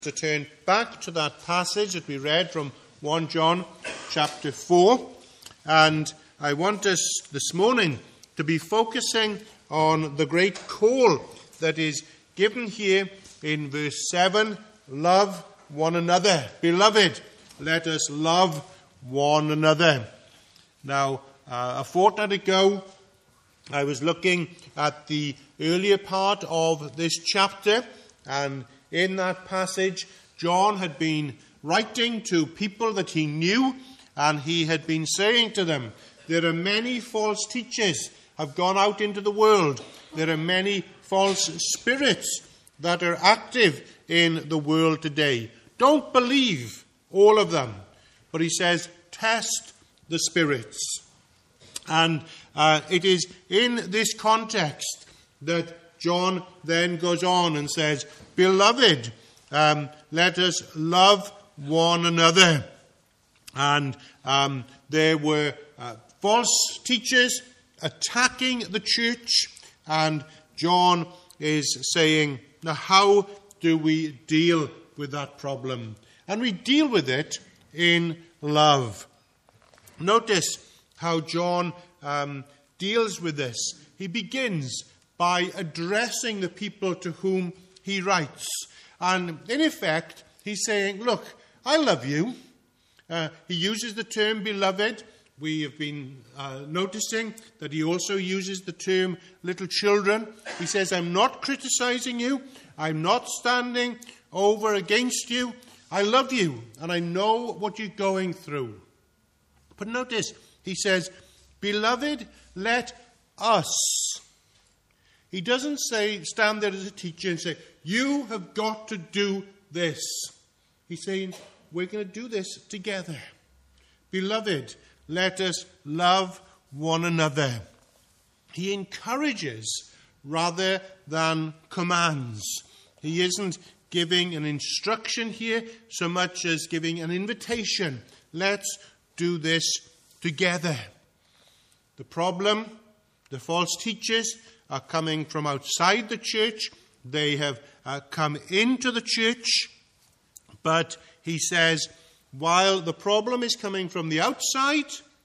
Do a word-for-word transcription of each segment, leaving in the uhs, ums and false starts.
To turn back to that passage that we read from First John chapter four, and I want us this morning to be focusing on the great call that is given here in verse seven, love one another. Beloved, let us love one another. Now, uh, a fortnight ago, I was looking at the earlier part of this chapter, and in that passage, John had been writing to people that he knew, and he had been saying to them, there are many false teachers have gone out into the world. There are many false spirits that are active in the world today. Don't believe all of them. But he says, test the spirits. And uh, it is in this context that John then goes on and says, Beloved, um, let us love one another. And um, there were uh, false teachers attacking the church, and John is saying, now how do we deal with that problem? And we deal with it in love. Notice how John um, deals with this. He begins by addressing the people to whom he writes. And in effect, he's saying, look, I love you. Uh, he uses the term beloved. We have been uh, noticing that he also uses the term little children. He says, I'm not criticizing you. I'm not standing over against you. I love you, and I know what you're going through. But notice, he says, Beloved, let us. He doesn't say, stand there as a teacher and say, you have got to do this. He's saying, we're going to do this together. Beloved, let us love one another. He encourages rather than commands. He isn't giving an instruction here so much as giving an invitation. Let's do this together. The problem, the false teachers are coming from outside the church. They have uh, come into the church. But he says, while the problem is coming from the outside,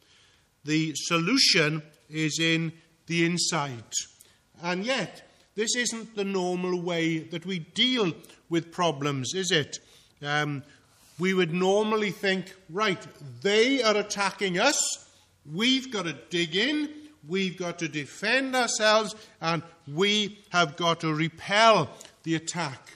the solution is in the inside. And yet, this isn't the normal way that we deal with problems, is it? Um, we would normally think, right, they are attacking us. We've got to dig in. We've got to defend ourselves, and we have got to repel the attack.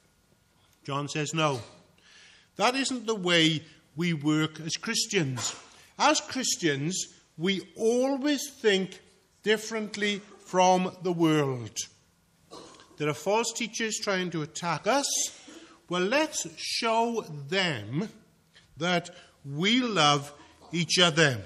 John says, no. That isn't the way we work as Christians. As Christians, we always think differently from the world. There are false teachers trying to attack us. Well, let's show them that we love each other.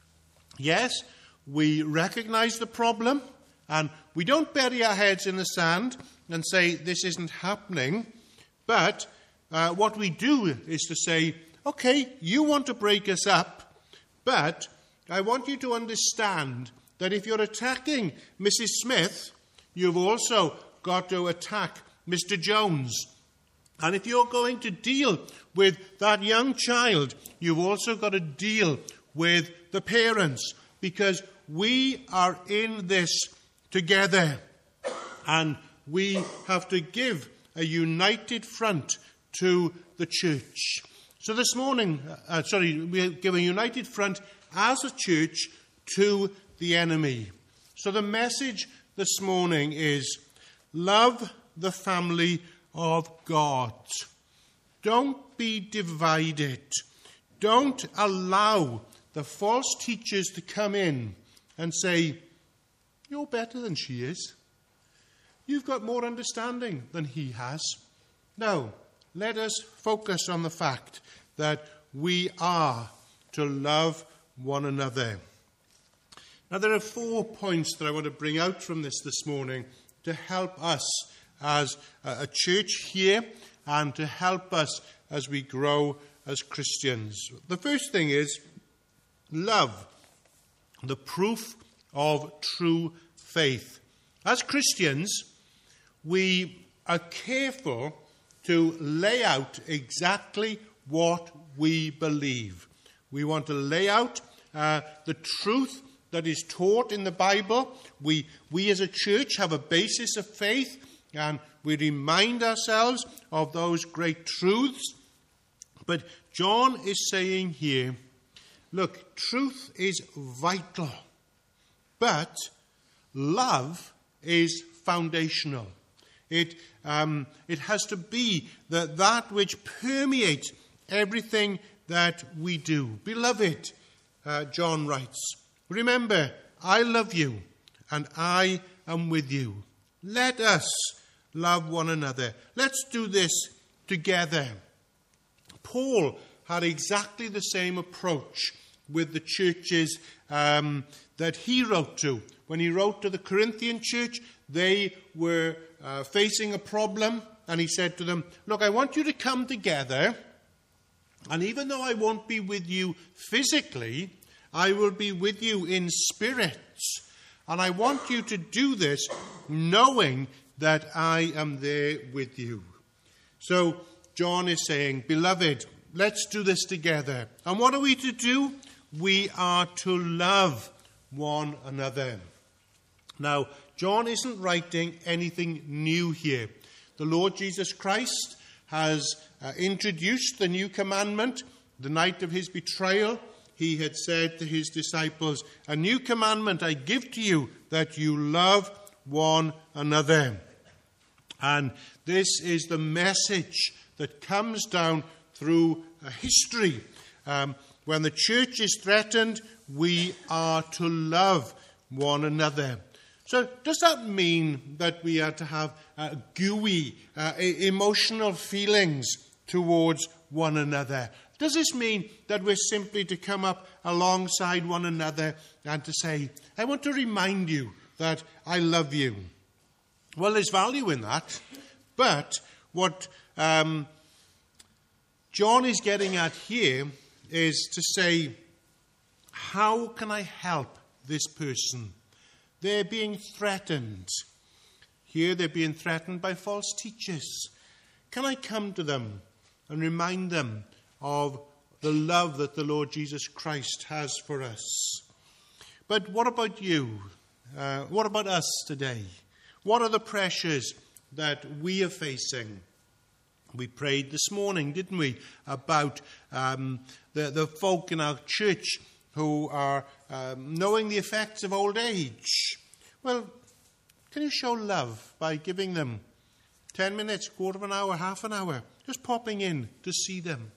Yes, we recognize the problem, and we don't bury our heads in the sand and say this isn't happening. But uh, what we do is to say, okay, you want to break us up, but I want you to understand that if you're attacking Missus Smith, you've also got to attack Mister Jones. And if you're going to deal with that young child, you've also got to deal with the parents, because we are in this together, and we have to give a united front to the church. So this morning, uh, sorry, we give a united front as a church to the enemy. So the message this morning is, love the family of God. Don't be divided. Don't allow the false teachers to come in and say, you're better than she is. You've got more understanding than he has. No, let us focus on the fact that we are to love one another. Now, there are four points that I want to bring out from this this morning to help us as a church here and to help us as we grow as Christians. The first thing is love, the proof of true faith. As Christians, we are careful to to lay out exactly what we believe. We want to lay out uh, the truth that is taught in the Bible. We, we as a church have a basis of faith, and we remind ourselves of those great truths. But John is saying here, look, truth is vital, but love is foundational. It, um, it has to be the, that which permeates everything that we do. Beloved, uh, John writes, remember, I love you, and I am with you. Let us love one another. Let's do this together. Paul had exactly the same approach with the churches um, that he wrote to. When he wrote to the Corinthian church, they were uh, facing a problem, and he said to them, look, I want you to come together, and even though I won't be with you physically, I will be with you in spirit. And I want you to do this knowing that I am there with you. So John is saying, beloved, let's do this together. And what are we to do? We are to love one another. Now, John isn't writing anything new here. The Lord Jesus Christ has uh, introduced the new commandment. The night of his betrayal, he had said to his disciples, a new commandment I give to you, that you love one another. And this is the message that comes down through uh, history. Um, when the church is threatened, we are to love one another. So does that mean that we are to have uh, gooey, uh, emotional feelings towards one another? Does this mean that we're simply to come up alongside one another and to say, I want to remind you that I love you? Well, there's value in that. But what um, John is getting at here is to say, how can I help this person? They're being threatened. Here they're being threatened by false teachers. Can I come to them and remind them of the love that the Lord Jesus Christ has for us? But what about you? Uh, what about us today? What are the pressures that we are facing? We prayed this morning, didn't we, about um, the, the folk in our church who are um, knowing the effects of old age. Well, can you show love by giving them ten minutes, quarter of an hour, half an hour, just popping in to see them?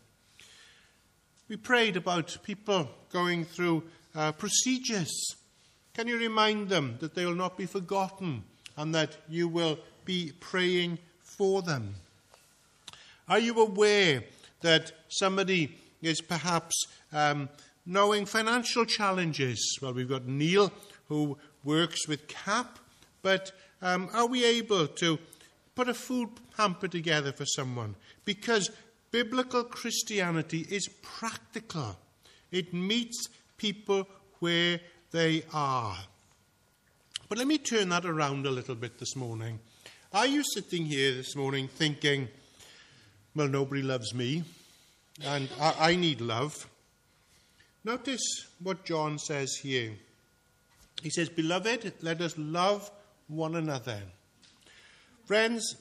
We prayed about people going through uh, procedures. Can you remind them that they will not be forgotten and that you will be praying for them? Are you aware that somebody is perhaps um, knowing financial challenges? Well, we've got Neil who works with C A P, but um, are we able to put a food hamper together for someone? Because biblical Christianity is practical. It meets people where they are. But let me turn that around a little bit this morning. Are you sitting here this morning thinking, well, nobody loves me, and I, I need love? Notice what John says here. He says, beloved, let us love one another. Friends,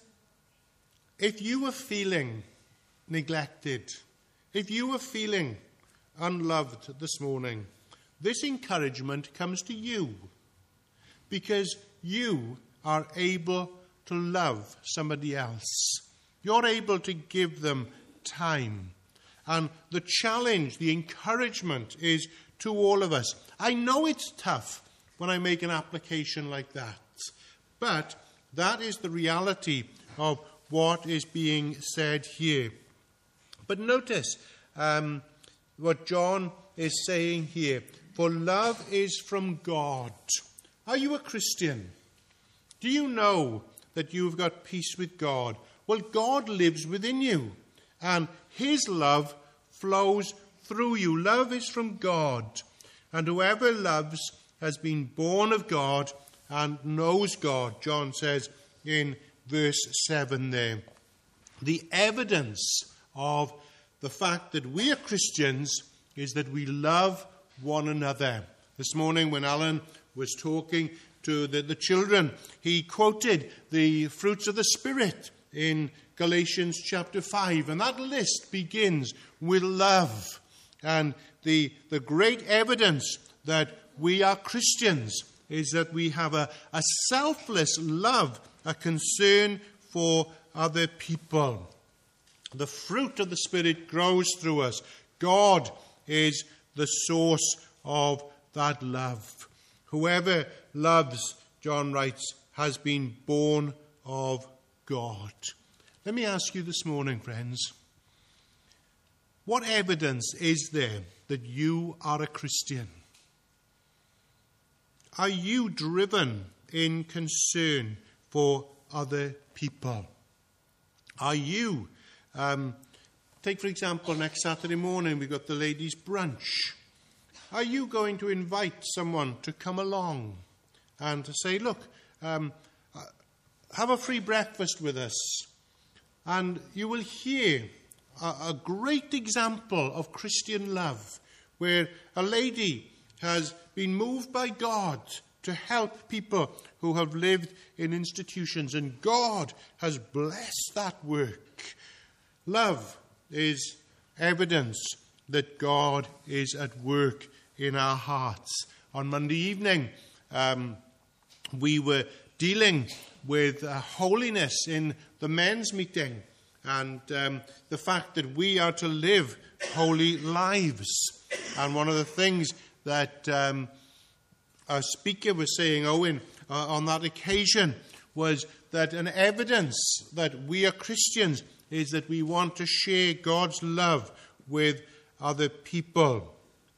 if you are feeling neglected, if you are feeling unloved this morning, this encouragement comes to you, because you are able to love somebody else. You're able to give them time. And the challenge, the encouragement is to all of us. I know it's tough when I make an application like that, but that is the reality of what is being said here. But notice um, what John is saying here. For love is from God. Are you a Christian? Do you know that you've got peace with God? Well, God lives within you, and his love flows through you. Love is from God, and whoever loves has been born of God and knows God, John says in verse seven there. the evidence of the fact that we are Christians is that we love one another. This morning when Alan was talking to the, the children, he quoted the fruits of the Spirit in Galatians chapter five, and that list begins with love. And the, the great evidence that we are Christians is that we have a, a selfless love, a concern for other people. The fruit of the Spirit grows through us. God is the source of that love. Whoever loves, John writes, has been born of God. Let me ask you this morning, friends, what evidence is there that you are a Christian? Are you driven in concern for other people? Are you, um, take for example, next Saturday morning we've got the ladies' brunch. Are you going to invite someone to come along and to say, look, um, have a free breakfast with us? And you will hear a, a great example of Christian love where a lady has been moved by God to help people who have lived in institutions, and God has blessed that work. Love is evidence that God is at work in our hearts. On Monday evening, um, we were dealing with uh, holiness in the men's meeting, and um, the fact that we are to live holy lives. And one of the things that um, our speaker was saying, Owen, uh, on that occasion, was that an evidence that we are Christians is that we want to share God's love with other people.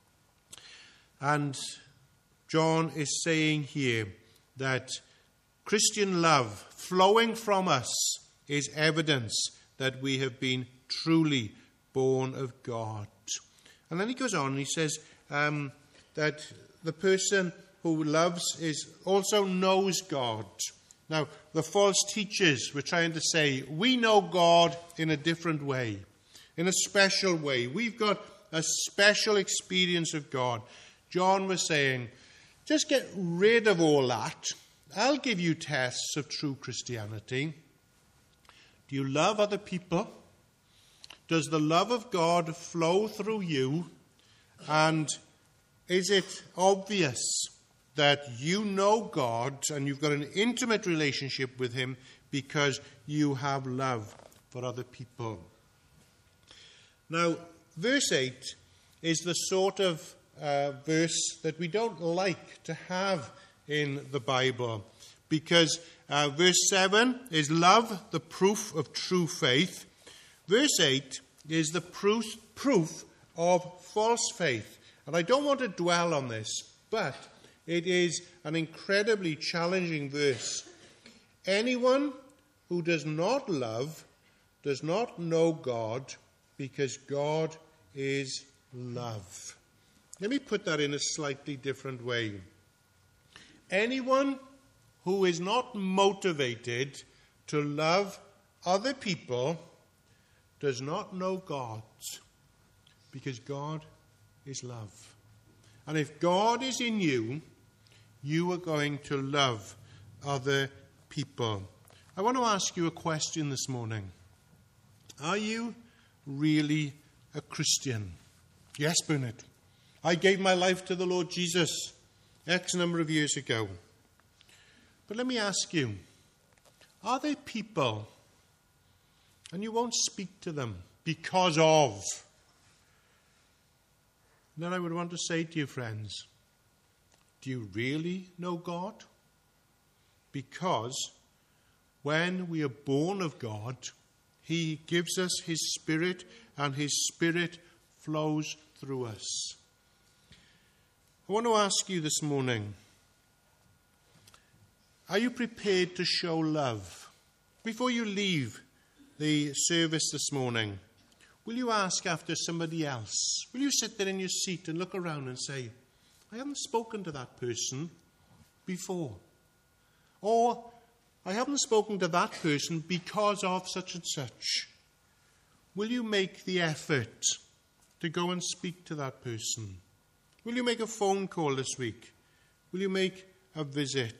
And John is saying here that Christian love flowing from us is evidence that we have been truly born of God. And then he goes on and he says um, that the person who loves is also knows God. Now, the false teachers were trying to say, we know God in a different way, in a special way. We've got a special experience of God. John was saying, just get rid of all that. I'll give you tests of true Christianity. Do you love other people? Does the love of God flow through you? And is it obvious that you know God and you've got an intimate relationship with him because you have love for other people? Now, verse eight is the sort of uh, verse that we don't like to have in the Bible, because uh, verse seven is love, the proof of true faith. Verse eight is the proof, proof of false faith. And I don't want to dwell on this, but it is an incredibly challenging verse. Anyone who does not love does not know God, because God is love. Let me put that in a slightly different way. Anyone who is not motivated to love other people does not know God, because God is love. And if God is in you, you are going to love other people. I want to ask you a question this morning. Are you really a Christian? Yes, Bernard. I gave my life to the Lord Jesus X number of years ago. But let me ask you, are there people, and you won't speak to them because of? Then I would want to say to you, friends, do you really know God? Because when we are born of God, he gives us his Spirit, and his Spirit flows through us. I want to ask you this morning, are you prepared to show love? Before you leave the service this morning, will you ask after somebody else? Will you sit there in your seat and look around and say, I haven't spoken to that person before. Or, I haven't spoken to that person because of such and such. will you make the effort to go and speak to that person? Will you make a phone call this week? Will you make a visit?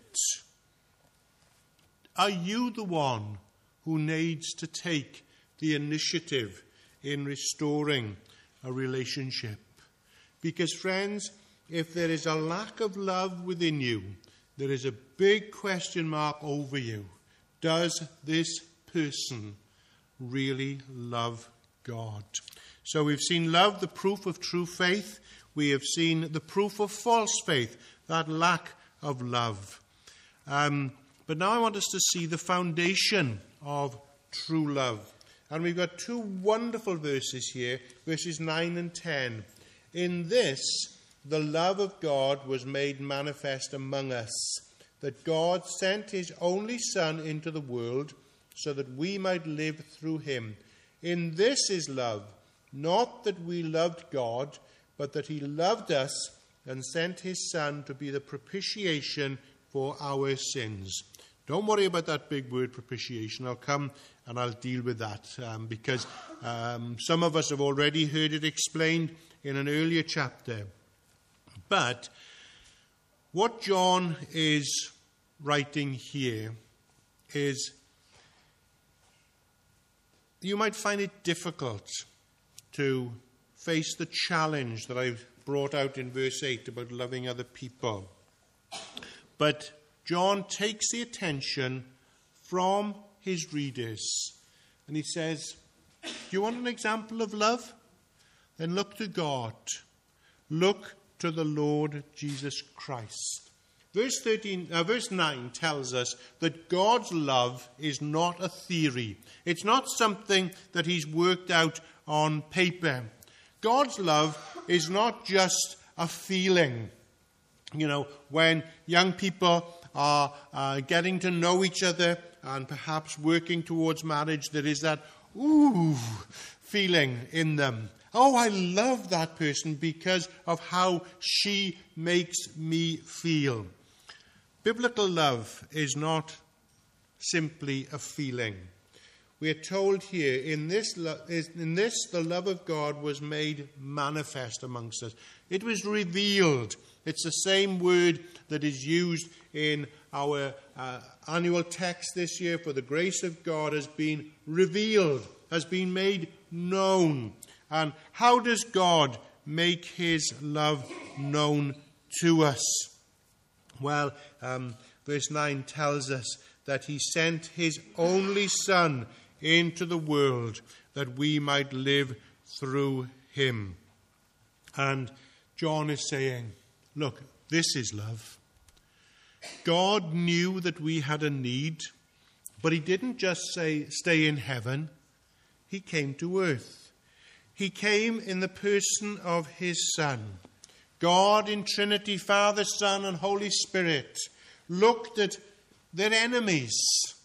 Are you the one who needs to take the initiative in restoring a relationship? Because, friends, if there is a lack of love within you, there is a big question mark over you. Does this person really love God? So we've seen love, the proof of true faith. We have seen the proof of false faith, that lack of love. Um, but now I want us to see the foundation of true love. And we've got two wonderful verses here, verses nine and ten. In this, the love of God was made manifest among us, that God sent his only Son into the world so that we might live through him. In this is love, not that we loved God, but that he loved us and sent his Son to be the propitiation for our sins. Don't worry about that big word, propitiation. I'll come and I'll deal with that um, because um, some of us have already heard it explained in an earlier chapter. But what John is writing here is, you might find it difficult to face the challenge that I've brought out in verse eight about loving other people. But John takes the attention from his readers and he says, do you want an example of love? Then look to God. Look to the Lord Jesus Christ. Verse thirteen, uh, verse nine tells us that God's love is not a theory. It's not something that he's worked out on paper. God's love is not just a feeling. You know, when young people are uh, getting to know each other and perhaps working towards marriage, there is that ooh feeling in them. Oh, I love that person because of how she makes me feel. Biblical love is not simply a feeling. We are told here, in this, lo- in this the love of God was made manifest amongst us. It was revealed. It's the same word that is used in our uh, annual text this year for the grace of God has been revealed, has been made known. And how does God make his love known to us? Well, um, verse nine tells us that he sent his only Son into the world that we might live through him. And John is saying, look, this is love. God knew that we had a need, but he didn't just say, stay in heaven. He came to earth. He came in the person of his Son. God in Trinity, Father, Son, and Holy Spirit, looked at their enemies,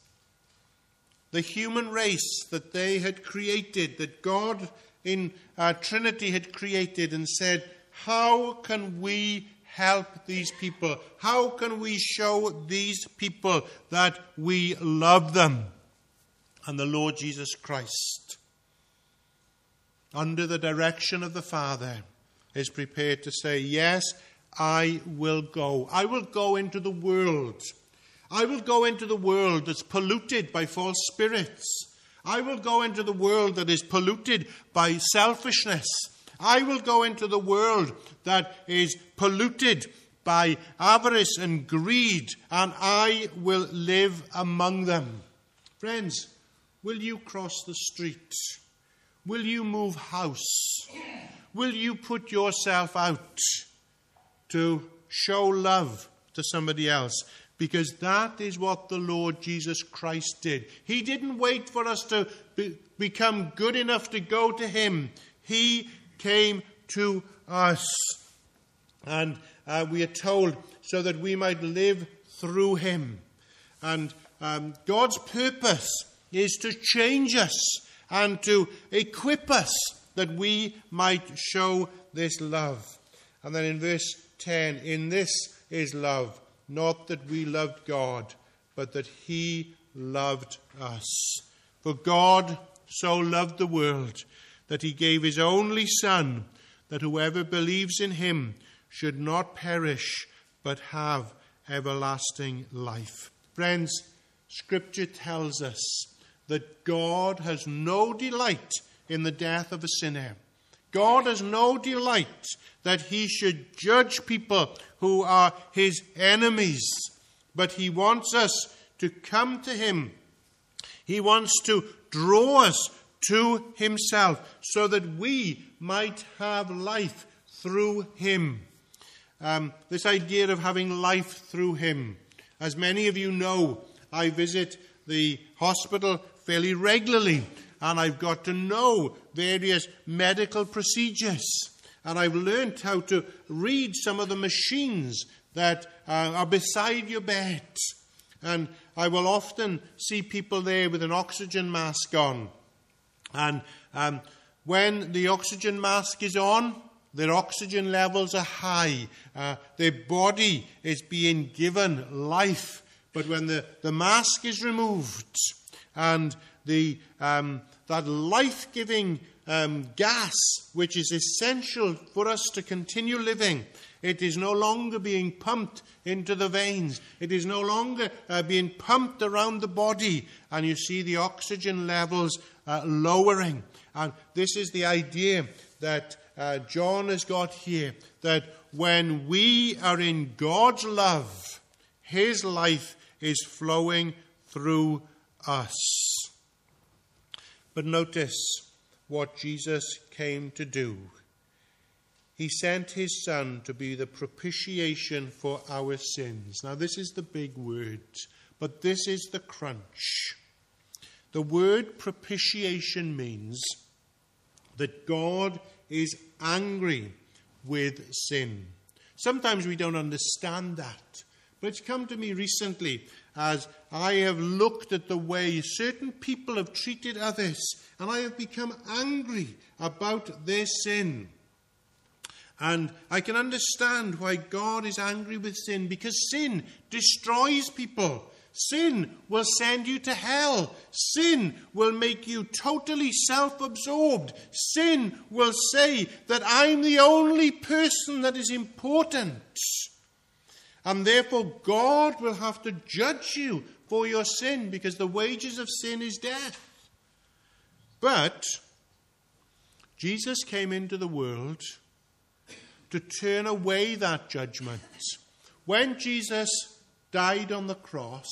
the human race that they had created, that God in uh, Trinity had created, and said, how can we help these people? How can we show these people that we love them? And the Lord Jesus Christ, under the direction of the Father, is prepared to say, yes, I will go. I will go into the world. I will go into the world that's polluted by false spirits. I will go into the world that is polluted by selfishness. I will go into the world that is polluted by avarice and greed, and I will live among them. Friends, will you cross the street? Will you move house? Will you put yourself out to show love to somebody else? Because that is what the Lord Jesus Christ did. He didn't wait for us to be, become good enough to go to him. He came to us. And uh, we are told so that we might live through him. And um, God's purpose is to change us and to equip us that we might show this love. And then in verse ten, in this is love, not that we loved God, but that he loved us. For God so loved the world that he gave his only Son, that whoever believes in him should not perish, but have everlasting life. Friends, Scripture tells us that God has no delight in the death of a sinner. God has no delight that he should judge people who are his enemies, but he wants us to come to him. He wants to draw us to himself so that we might have life through him. Um, this idea of having life through him. As many of you know, I visit the hospital fairly regularly, and I've got to know various medical procedures. And I've learnt how to read some of the machines that uh, are beside your bed. And I will often see people there with an oxygen mask on. And um, when the oxygen mask is on, their oxygen levels are high. Uh, their body is being given life. But when the, the mask is removed and the um, that life-giving um, gas, which is essential for us to continue living, it is no longer being pumped into the veins. It is no longer uh, being pumped around the body. And you see the oxygen levels uh, lowering. And this is the idea that uh, John has got here, that when we are in God's love, his life is flowing through us. But notice what Jesus came to do. He sent his Son to be the propitiation for our sins. Now, this is the big word, but this is the crunch. The word propitiation means that God is angry with sin. Sometimes we don't understand that, but it's come to me recently as I have looked at the way certain people have treated others, and I have become angry about their sin. And I can understand why God is angry with sin, because sin destroys people. Sin will send you to hell. Sin will make you totally self-absorbed. Sin will say that I'm the only person that is important. And therefore God will have to judge you for your sin, because the wages of sin is death. But Jesus came into the world to turn away that judgment. When Jesus died on the cross,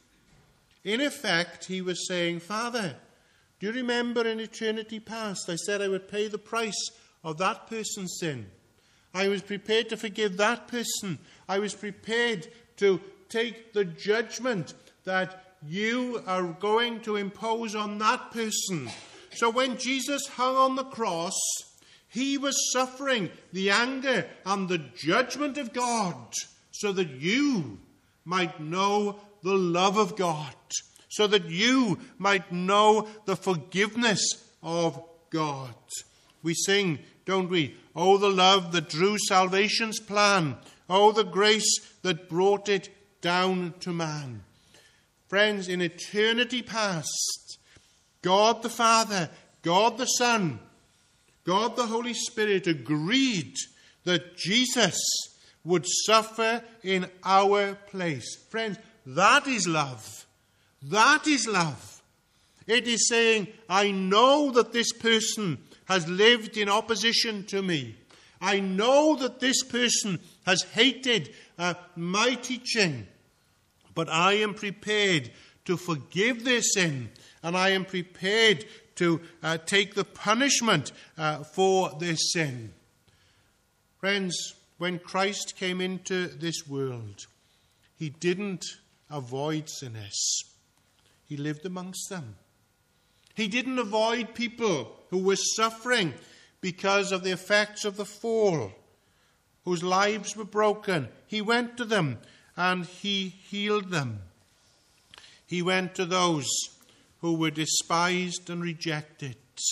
in effect, he was saying, Father, do you remember in eternity past I said I would pay the price of that person's sin? I was prepared to forgive that person. I was prepared to take the judgment that you are going to impose on that person. So when Jesus hung on the cross, he was suffering the anger and the judgment of God so that you might know the love of God, so that you might know the forgiveness of God. We sing, don't we? Oh, the love that drew salvation's plan. Oh, the grace that brought it down to man. Friends, in eternity past, God the Father, God the Son, God the Holy Spirit agreed that Jesus would suffer in our place. Friends, that is love. That is love. It is saying, I know that this person has lived in opposition to me. I know that this person has hated uh, my teaching. But I am prepared to forgive their sin. And I am prepared to uh, take the punishment uh, for their sin. Friends, when Christ came into this world, he didn't avoid sinners. He lived amongst them. He didn't avoid people who were suffering because of the effects of the fall, whose lives were broken. He went to them and he healed them. He went to those who were despised and rejected.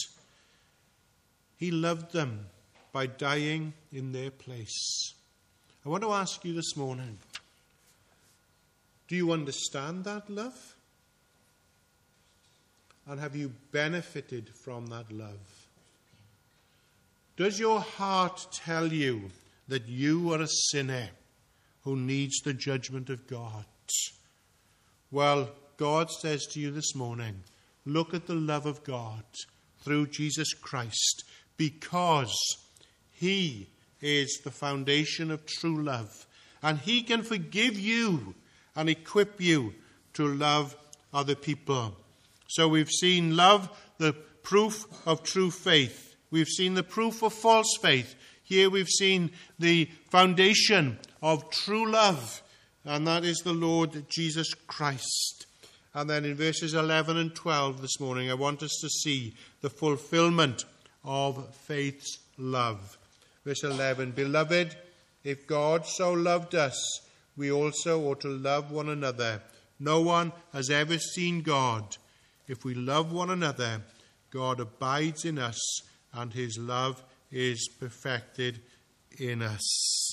He loved them by dying in their place. I want to ask you this morning, do you understand that love? And have you benefited from that love? Does your heart tell you that you are a sinner who needs the judgment of God? Well, God says to you this morning, look at the love of God through Jesus Christ, because he is the foundation of true love, and he can forgive you and equip you to love other people. So we've seen love, the proof of true faith. We've seen the proof of false faith. Here we've seen the foundation of true love, and that is the Lord Jesus Christ. And then in verses eleven and twelve this morning, I want us to see the fulfillment of faith's love. Verse eleven, Beloved, if God so loved us, we also ought to love one another. No one has ever seen God. If we love one another, God abides in us, and his love is perfected in us.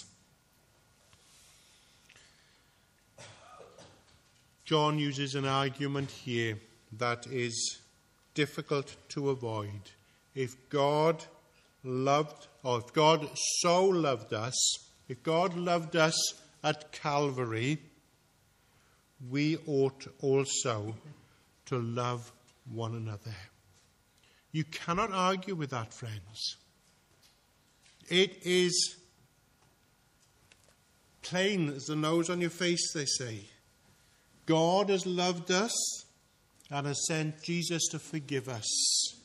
John uses an argument here that is difficult to avoid. If God loved, or if God so loved us, if God loved us at Calvary, we ought also to love one another. You cannot argue with that, friends. It is plain as the nose on your face, they say. God has loved us and has sent Jesus to forgive us.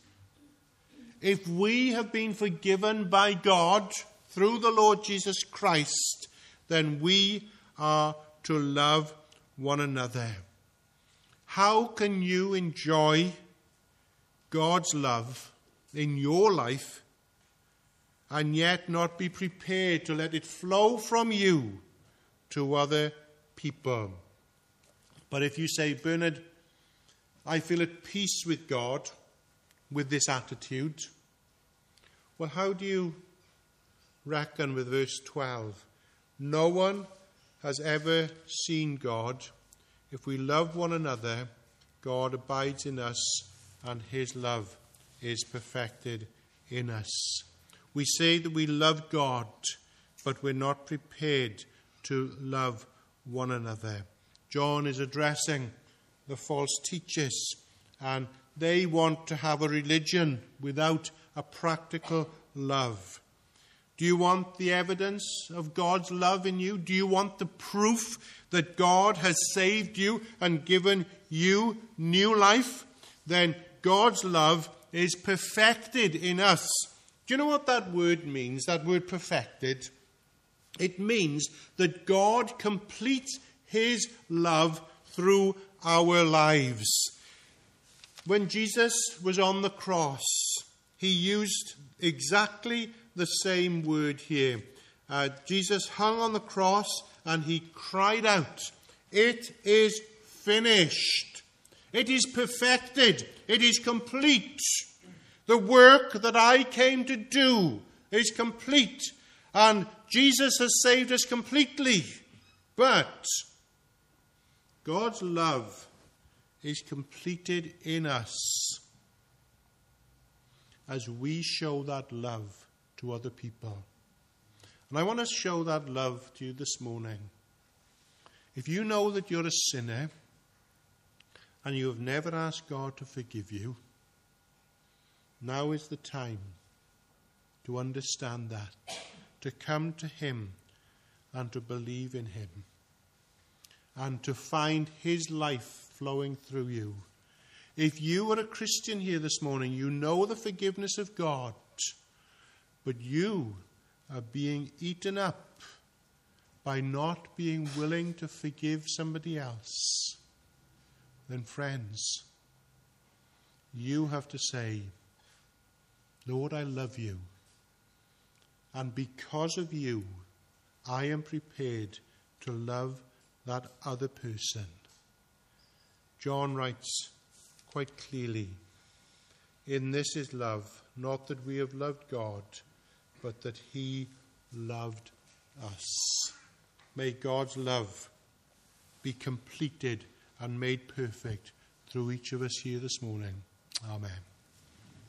If we have been forgiven by God through the Lord Jesus Christ, then we are to love one another. How can you enjoy God's love in your life and yet not be prepared to let it flow from you to other people? But if you say, Bernard, I feel at peace with God with this attitude, well, how do you reckon with verse twelve? No one has ever seen God. If we love one another, God abides in us, and his love is perfected in us. We say that we love God, but we're not prepared to love one another. John is addressing the false teachers, and they want to have a religion without a practical love. Do you want the evidence of God's love in you? Do you want the proof that God has saved you and given you new life? Then God's love is perfected in us. Do you know what that word means, that word perfected? It means that God completes his love through our lives. When Jesus was on the cross, he used exactly the same word here. Uh, Jesus hung on the cross and he cried out, "It is finished. It is perfected. It is complete. The work that I came to do is complete." And Jesus has saved us completely. But God's love is completed in us as we show that love to other people. And I want to show that love to you this morning. If you know that you're a sinner and you have never asked God to forgive you, now is the time to understand that, to come to him and to believe in him, and to find his life flowing through you. If you are a Christian here this morning, you know the forgiveness of God, but you are being eaten up by not being willing to forgive somebody else, then friends, you have to say, Lord, I love you, and because of you, I am prepared to love that other person. John writes quite clearly, "In this is love, not that we have loved God, but that he loved us." May God's love be completed and made perfect through each of us here this morning. Amen.